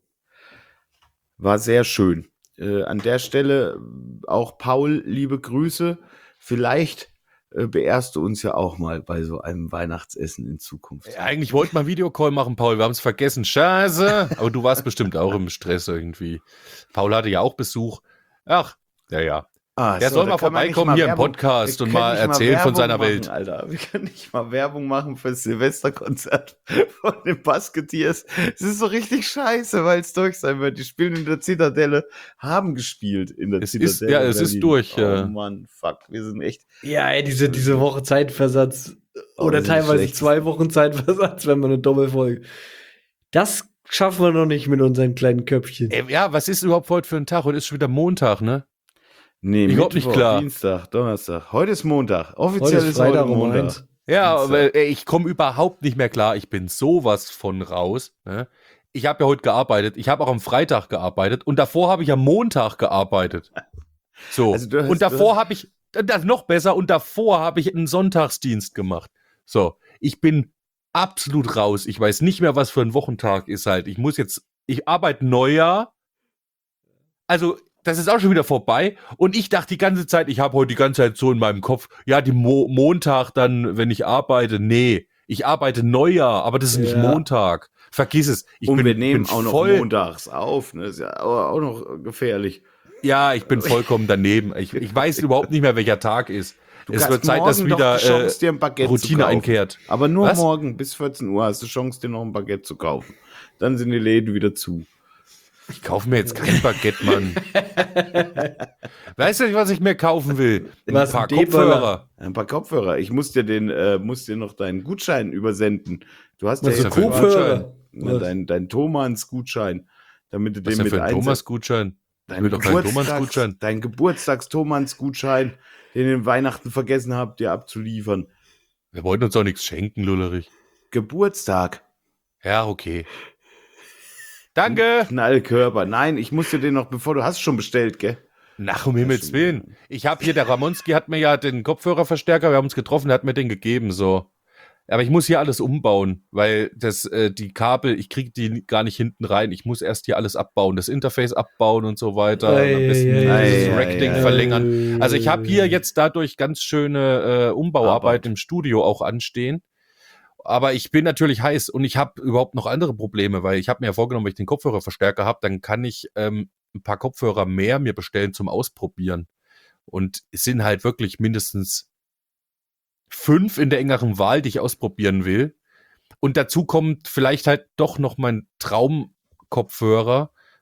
War sehr schön. Äh, an der Stelle auch Paul, liebe Grüße. Vielleicht äh, beehrst du uns ja auch mal bei so einem Weihnachtsessen in Zukunft. Ja, eigentlich wollten wir einen Videocall machen, Paul. Wir haben es vergessen. Scheiße. Aber du warst bestimmt auch im Stress irgendwie. Paul hatte ja auch Besuch. Ach, ja, ja. Ah, Der so, soll da mal kann man nicht vorbeikommen mal hier im Werbung- Podcast wir und können mal nicht erzählen von Werbung seiner machen, Welt. Alter, wir können nicht mal Werbung machen fürs Silvesterkonzert von den Basketiers. Es ist so richtig scheiße, weil es durch sein wird. Die spielen in der Zitadelle, haben gespielt in der Es Zitadelle. ist- ja, es ist Berlin. durch, Oh ja. Mann, fuck, wir sind echt. Ja, ey, diese, diese Woche Zeitversatz Oh, oder das ist teilweise schlecht. zwei Wochen Zeitversatz, wenn man eine Doppelfolge. Das schaffen wir noch nicht mit unseren kleinen Köpfchen. Ey, ja, was ist überhaupt heute für ein Tag? Heute ist schon wieder Montag, ne? Nee, Ich glaub nicht Mittwoch, klar. Dienstag, Donnerstag. Heute ist Montag. Heute Offiziell ist ist Freitag heute um Montag. eins. Ja, Dienstag. aber ey, ich komme überhaupt nicht mehr klar. Ich bin sowas von raus. Ne? Ich habe ja heute gearbeitet. Ich habe auch am Freitag gearbeitet. Und davor habe ich am Montag gearbeitet. So. Also du hast- und du davor hast- habe ich, das noch besser, und davor habe ich einen Sonntagsdienst gemacht. So. Ich bin absolut raus. Ich weiß nicht mehr, was für ein Wochentag ist halt. Ich muss jetzt, ich arbeite Neujahr. Also, das ist auch schon wieder vorbei. Und ich dachte die ganze Zeit, ich habe heute die ganze Zeit so in meinem Kopf, ja, die Mo- Montag dann, wenn ich arbeite. Nee, ich arbeite Neujahr, aber das ist nicht Ja. Montag. Vergiss es. Ich und bin, wir nehmen bin auch noch voll, montags auf. Ne? Ist ja auch auch noch gefährlich. Ja, ich bin vollkommen daneben. Ich, ich weiß überhaupt nicht mehr, welcher Tag ist. Du Es hast wird Zeit, dass morgen doch wieder die Chance, äh, dir ein Baguette zu Routine kaufen. einkehrt. Aber nur Was? morgen bis vierzehn Uhr hast du Chance, dir noch ein Baguette zu kaufen. Dann sind die Läden wieder zu. Ich kaufe mir jetzt kein Baguette, Mann. Weißt du nicht, was ich mir kaufen will? Ein Was, paar ein D-Böller? Kopfhörer. Ein paar Kopfhörer. Ich muss dir den, äh, muss dir noch deinen Gutschein übersenden. Du hast Was ja für ist denn jetzt für ein Kopfhörer? Ne, dein, dein Thomanns-Gutschein, damit du Was ist den denn mit für ein einsetzt. Thomas-Gutschein? Ich Dein will doch keinen Geburtstags, Thomas-Gutschein. dein Geburtstags-Thomanns-Gutschein, den ihr in Weihnachten vergessen habt, dir abzuliefern. Wir wollten uns auch nichts schenken, Lullerich. Geburtstag. Ja, okay. Danke. Knallkörper. Nein, ich muss dir den noch, bevor du hast schon bestellt, gell? Nach um Himmels Willen. Ich habe hier, der Ramonski hat mir ja den Kopfhörerverstärker, wir haben uns getroffen, der hat mir den gegeben, so. Aber ich muss hier alles umbauen, weil das, äh, die Kabel, ich kriege die gar nicht hinten rein. Ich muss erst hier alles abbauen, das Interface abbauen und so weiter. Ei, und am besten ei, dieses ei, Rack-Ding ei, ei. verlängern. Also ich habe hier jetzt dadurch ganz schöne äh, Umbauarbeit Arbeit. im Studio auch anstehen. Aber ich bin natürlich heiß und ich habe überhaupt noch andere Probleme, weil ich habe mir ja vorgenommen, wenn ich den Kopfhörerverstärker habe, dann kann ich ähm, ein paar Kopfhörer mehr mir bestellen zum Ausprobieren. Und es sind halt wirklich mindestens fünf in der engeren Wahl, die ich ausprobieren will. Und dazu kommt vielleicht halt doch noch mein Traumkopfhörer,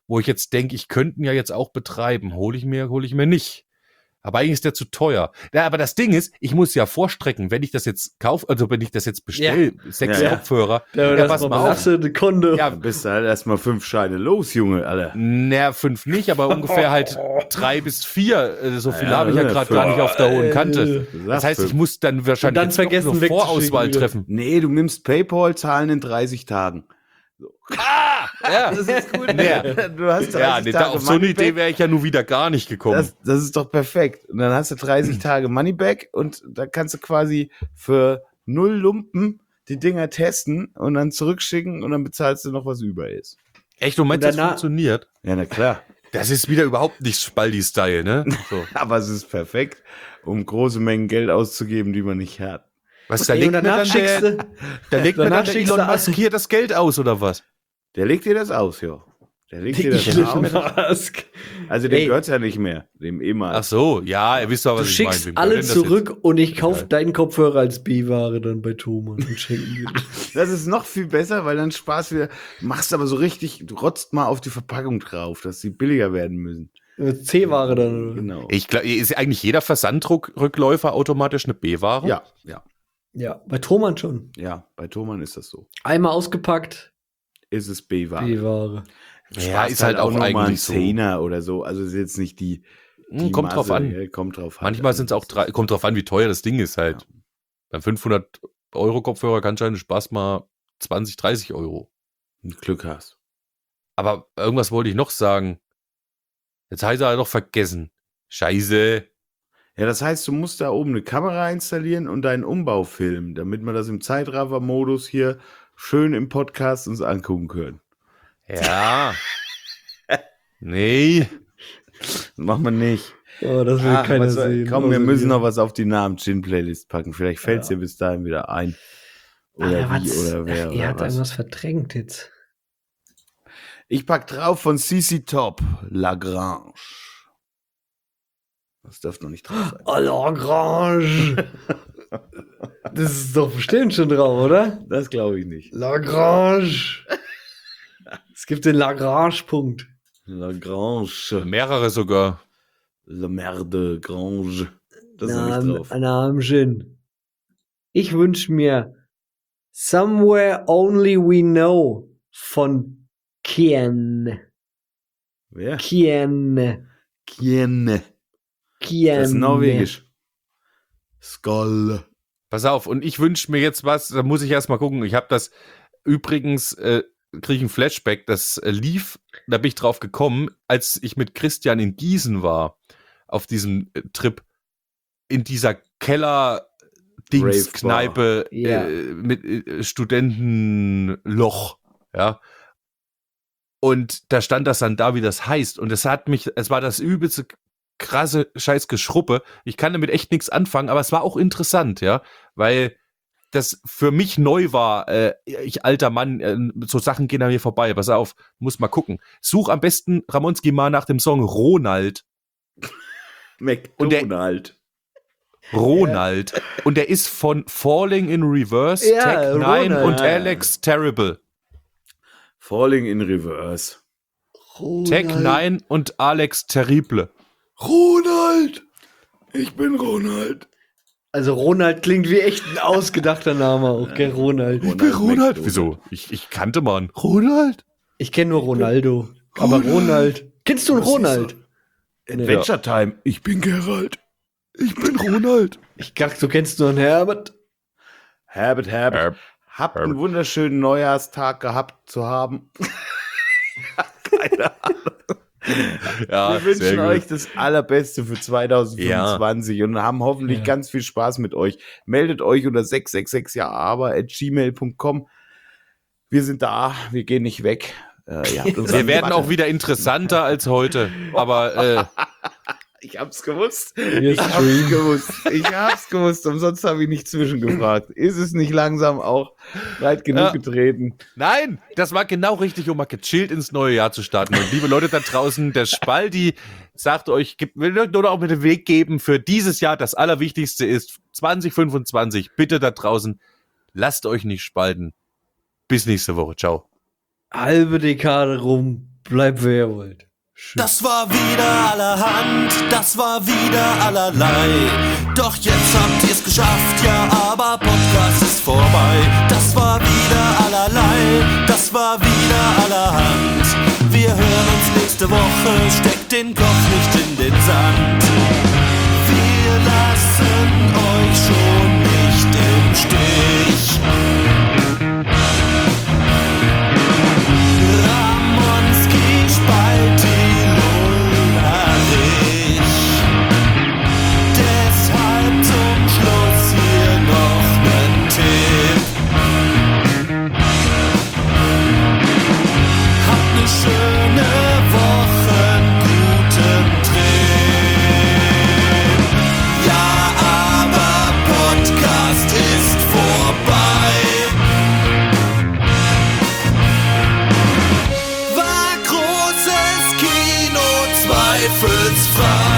wo ich jetzt denke, ich könnte ihn ja jetzt auch betreiben. Hole ich mir, hole ich mir nicht. Aber eigentlich ist der zu teuer. Ja, aber das Ding ist, ich muss ja vorstrecken, wenn ich das jetzt kaufe, also wenn ich das jetzt bestelle, sechs Ja, ja. Kopfhörer, Ja, ja, das pass mal mal auf. eine Konto. Ja, Dann bist du halt erstmal fünf Scheine los, Junge, Alter. naja, fünf nicht, aber ungefähr halt drei bis vier. Äh, So viel Ja, habe ich ja ja, gerade fünf. gar nicht auf der hohen Kante. Du Das sagst heißt, ich fünf. muss dann wahrscheinlich Und dann jetzt doch vergessen eine wegzuschicken Vorauswahl wieder. treffen. Nee, du nimmst PayPal, zahlen in dreißig Tagen. Ja, Das ist gut. Ja. Du hast dreißig ja nee, da, Tage auf so eine Moneyback. Idee wäre ich ja nun wieder gar nicht gekommen. Das, das ist doch perfekt. Und dann hast du dreißig Tage Moneyback und da kannst du quasi für null Lumpen die Dinger testen und dann zurückschicken und dann bezahlst du noch, was über ist. Echt, du meinst, Und das danach- funktioniert? Ja, na klar. Das ist wieder überhaupt nicht Spaldi-Style, ne? So. Aber es ist perfekt, um große Mengen Geld auszugeben, die man nicht hat. Was, da Ey, legt und mir danach dann schickst der, du, da legt mir danach dann der schickst Elon du- Musk hier das Geld aus, oder was? Der legt dir das aus, ja. Der legt dir das Elon aus. Musk. Also dem Ey. gehört's ja nicht mehr, dem ehemals. Ach so, ja, ihr wisst doch, was Du ich meine. schickst Wem alle gehört denn das zurück und ich kaufe Ja. deinen Kopfhörer als B-Ware dann bei Thomas und schenke dir. Das ist noch viel besser, weil dann Spaß wieder, machst aber so richtig, du rotzt mal auf die Verpackung drauf, dass sie billiger werden müssen. Als C-Ware dann. Oder? Genau. Ich glaube, ist eigentlich jeder Versanddruckrückläufer automatisch eine B-Ware? Ja, ja, Ja, bei Thomas schon. ja, bei Thomann ist das so. Einmal ausgepackt, Ist es B-Ware. B-Ware. Ja, ist halt auch noch mal ein eigentlich so. Zehner oder so, also ist jetzt nicht die, die Hm, kommt drauf Masse, an. ja, kommt drauf an. Manchmal sind es auch drei, kommt drauf an, wie teuer das Ding ist halt. Beim fünfhundert Euro Kopfhörer kann schon Spaß mal zwanzig, dreißig Euro. Wenn du Glück hast. Aber irgendwas wollte ich noch sagen. Jetzt habe ich es noch vergessen. Scheiße. Ja, das heißt, du musst da oben eine Kamera installieren und deinen Umbau filmen, damit wir das im Zeitraffer-Modus hier schön im Podcast uns angucken können. Ja. Nee. Das machen wir nicht. Oh, das will Ah, keiner was soll- sehen. Komm, wir außer müssen dir. noch was auf die Namen-Chin-Playlist packen. Vielleicht fällt es Ja. dir bis dahin wieder ein. Oder Ah, wie, was? oder wer, Ach, oder ihr habt was. irgendwas verdrängt jetzt. Ich pack drauf von C C Top, Lagrange. Das darf noch nicht drauf sein. Oh, Lagrange. Das ist doch bestimmt schon drauf, oder? Das glaube ich nicht. Lagrange. Es gibt den Lagrange-Punkt. Lagrange. Mehrere sogar. La Merde Grange. Das ist noch nicht Namen, drauf. Namen. Ich wünsche mir Somewhere Only We Know von Kien. Wer? Kien. Kiene. Kien. Das ist norwegisch. Skoll. Pass auf, und ich wünsche mir jetzt was, da muss ich erst mal gucken. Ich habe das übrigens, äh, kriege ich ein Flashback, das äh, lief, da bin ich drauf gekommen, als ich mit Christian in Gießen war, auf diesem äh, Trip, in dieser Keller-Dings-Kneipe Ja. äh, mit äh, Studentenloch, ja. Und da stand das dann da, wie das heißt. Und es hat mich, es war das übelste krasse scheiß Geschruppe. Ich kann damit echt nichts anfangen, aber es war auch interessant, ja, weil das für mich neu war. Äh, ich alter Mann, äh, so Sachen gehen an mir vorbei. Pass auf, muss mal gucken. Such am besten Ramonski mal nach dem Song Ronald. McDonald. Ronald. Und der ist von Falling in Reverse, Ja, Tech Nine Ronald. und Ja, ja. Alex Terrible. Falling in Reverse. Tech Nine und Alex Terrible. Ronald! Ich bin Ronald. Also Ronald klingt wie echt ein ausgedachter Name auch, gell, Ronald. Ich bin Ronald. McDonald. Wieso? Ich, ich kannte mal einen Ronald. Ich kenne nur Ronaldo. Aber Ronald. Kennst du einen Ronald? Adventure Time. Ich bin Gerald. Ich bin Ronald. Ich dachte, du kennst nur einen Herbert. Herbert, Herbert. Herb. Habt einen Herbert. wunderschönen Neujahrstag gehabt zu haben. Keine Ahnung. Ja, Wir wünschen sehr gut. euch das Allerbeste für zwanzig fünfundzwanzig und haben hoffentlich Ja. ganz viel Spaß mit euch. Meldet euch unter sechs sechs sechs ja aber at gmail punkt com. Wir sind da, wir gehen nicht weg. Äh, ihr habt uns Wir an- werden auch wieder interessanter als heute. Aber äh, Ich hab's gewusst. Wir Ich hab's streamen. gewusst. Ich hab's gewusst. Umsonst habe ich nicht zwischengefragt. Ist es nicht langsam auch weit genug Ja. getreten? nein, das war genau richtig, um mal gechillt ins neue Jahr zu starten. Und liebe Leute da draußen, der Spaldi sagt euch, gibt, will euch nur auch mit dem Weg geben für dieses Jahr. Das Allerwichtigste ist zwanzig fünfundzwanzig. Bitte da draußen, lasst euch nicht spalten. Bis nächste Woche. Ciao. Halbe Dekade rum. Bleibt wer ihr wollt. Tschüss. Das war wieder allerhand, das war wieder allerlei. Doch jetzt habt ihr's geschafft, ja, aber Podcast ist vorbei. Das war wieder allerlei, das war wieder allerhand. Wir hören uns nächste Woche, steckt den Kopf nicht in den Sand. Wir lassen euch schon nicht im Stich. Ramonski spalt die Lullerich. Deshalb zum Schluss hier noch nen Tipp. Habt ne schöne Woche, einen guten Trip. Ja, aber Podcast ist vorbei. War großes Kino, zweifelsfrei.